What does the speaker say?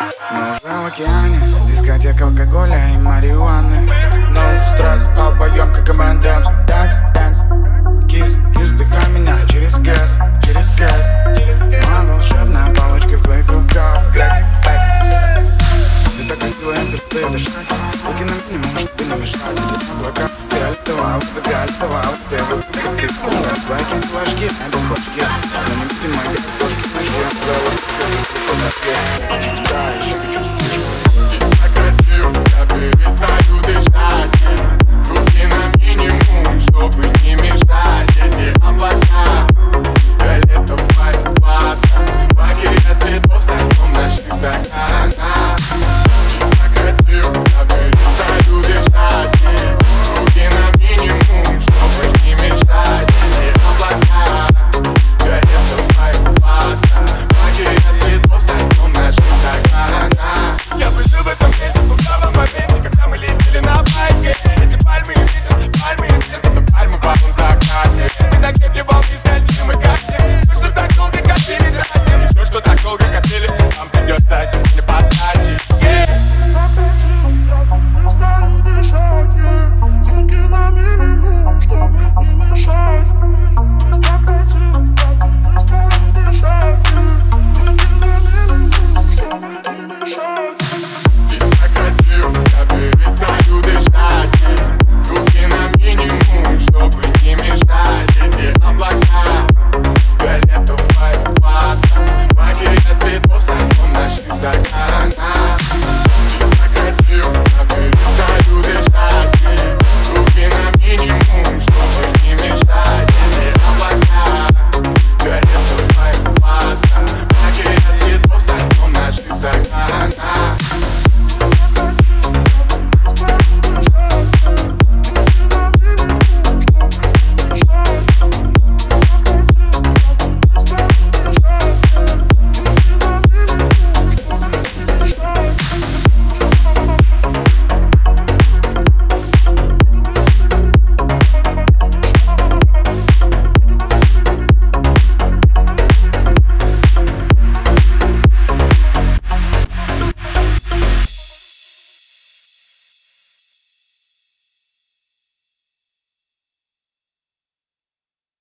Мы уже в океане, дискотека алкоголя и марихуаны. No стресс, а поем как M&M's. Dance, dance, кис, кис, вдыхай меня через газ, через газ. Моя волшебная палочка в твоих руках. Грекс, флекс. Ты так красивая, перестаю дышать. Руки на минимум, чтобы не мешать. Облака фиолетового, фиолетового. Ты вот ты, твои флажки, а без башки. Но не будем мои картошки, ножки. Да, еще хочу сишку. Здесь так красиво, я перестаю дышать. Звуки на минимум, чтобы не мешать. Эти облака, фиолетовая вата. Магия цветов в самом наших стаканах. Здесь так красиво, я перестаю дышать. Звуки на минимум, чтобы не мешать. Эти облака, фиолетовая вата. Магия цветов в самом наших стаканах. Я выжил в этом месте, в лукавом моменте, когда мы летели на байке. Эти пальмы и ветер, это пальмы в алом закате. Ты на гребле волны скользим и как те. Все, что так долго копили, тратим. Все, что так долго копили, нам придется сегодня потратить. Перестаю дышать, звуки на минимум, чтобы не мешать. Здесь так красиво, перестаю дышать, звуки на минимум, чтобы не мешать. Здесь так красиво, я перестаю дышать. Звуки на минимум, чтобы не мешать.